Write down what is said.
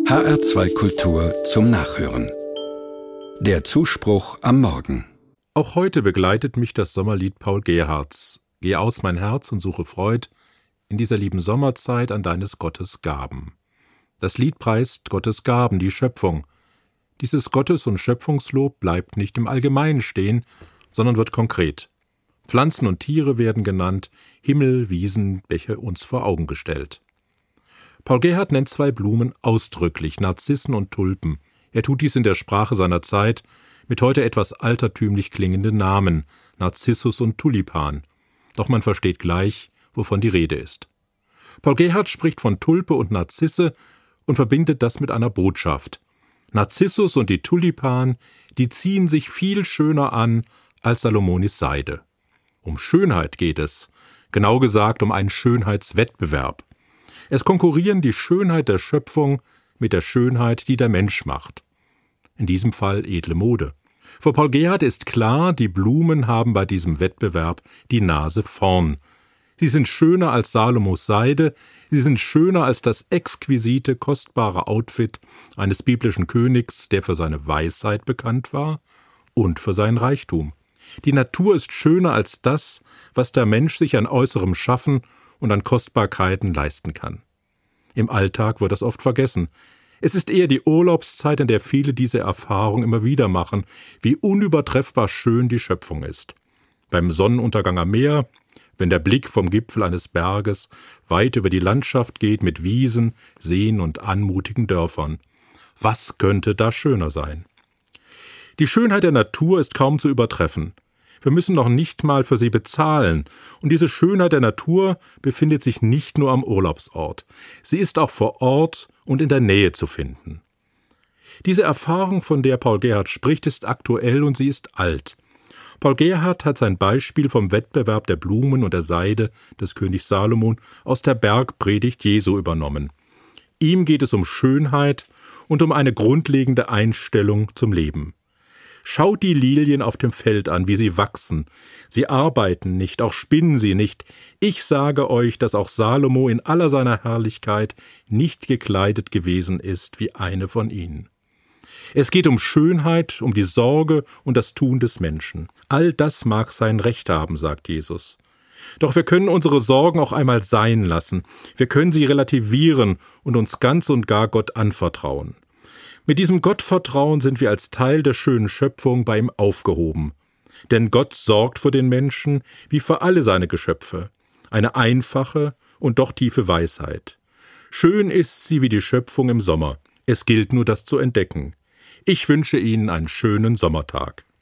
HR2 Kultur zum Nachhören. Der Zuspruch am Morgen. Auch heute begleitet mich das Sommerlied Paul Gerhardts. Geh aus mein Herz und suche Freud in dieser lieben Sommerzeit an deines Gottes Gaben. Das Lied preist Gottes Gaben, die Schöpfung. Dieses Gottes- und Schöpfungslob bleibt nicht im Allgemeinen stehen, sondern wird konkret. Pflanzen und Tiere werden genannt, Himmel, Wiesen, Bäche uns vor Augen gestellt. Paul Gerhardt nennt zwei Blumen ausdrücklich, Narzissen und Tulpen. Er tut dies in der Sprache seiner Zeit mit heute etwas altertümlich klingenden Namen, Narzissus und Tulipan. Doch man versteht gleich, wovon die Rede ist. Paul Gerhardt spricht von Tulpe und Narzisse und verbindet das mit einer Botschaft. Narzissus und die Tulipan, die ziehen sich viel schöner an als Salomonis Seide. Um Schönheit geht es, genau gesagt um einen Schönheitswettbewerb. Es konkurrieren die Schönheit der Schöpfung mit der Schönheit, die der Mensch macht. In diesem Fall edle Mode. Für Paul Gerhardt ist klar, die Blumen haben bei diesem Wettbewerb die Nase vorn. Sie sind schöner als Salomos Seide, sie sind schöner als das exquisite, kostbare Outfit eines biblischen Königs, der für seine Weisheit bekannt war und für seinen Reichtum. Die Natur ist schöner als das, was der Mensch sich an äußerem Schaffen und an Kostbarkeiten leisten kann. Im Alltag wird das oft vergessen. Es ist eher die Urlaubszeit, in der viele diese Erfahrung immer wieder machen, wie unübertreffbar schön die Schöpfung ist. Beim Sonnenuntergang am Meer, wenn der Blick vom Gipfel eines Berges weit über die Landschaft geht mit Wiesen, Seen und anmutigen Dörfern. Was könnte da schöner sein? Die Schönheit der Natur ist kaum zu übertreffen. Wir müssen noch nicht mal für sie bezahlen. Und diese Schönheit der Natur befindet sich nicht nur am Urlaubsort. Sie ist auch vor Ort und in der Nähe zu finden. Diese Erfahrung, von der Paul Gerhardt spricht, ist aktuell und sie ist alt. Paul Gerhardt hat sein Beispiel vom Wettbewerb der Blumen und der Seide des Königs Salomon aus der Bergpredigt Jesu übernommen. Ihm geht es um Schönheit und um eine grundlegende Einstellung zum Leben. Schaut die Lilien auf dem Feld an, wie sie wachsen. Sie arbeiten nicht, auch spinnen sie nicht. Ich sage euch, dass auch Salomo in aller seiner Herrlichkeit nicht gekleidet gewesen ist wie eine von ihnen. Es geht um Schönheit, um die Sorge und das Tun des Menschen. All das mag sein Recht haben, sagt Jesus. Doch wir können unsere Sorgen auch einmal sein lassen. Wir können sie relativieren und uns ganz und gar Gott anvertrauen. Mit diesem Gottvertrauen sind wir als Teil der schönen Schöpfung bei ihm aufgehoben. Denn Gott sorgt für den Menschen wie für alle seine Geschöpfe. Eine einfache und doch tiefe Weisheit. Schön ist sie wie die Schöpfung im Sommer. Es gilt nur, das zu entdecken. Ich wünsche Ihnen einen schönen Sommertag.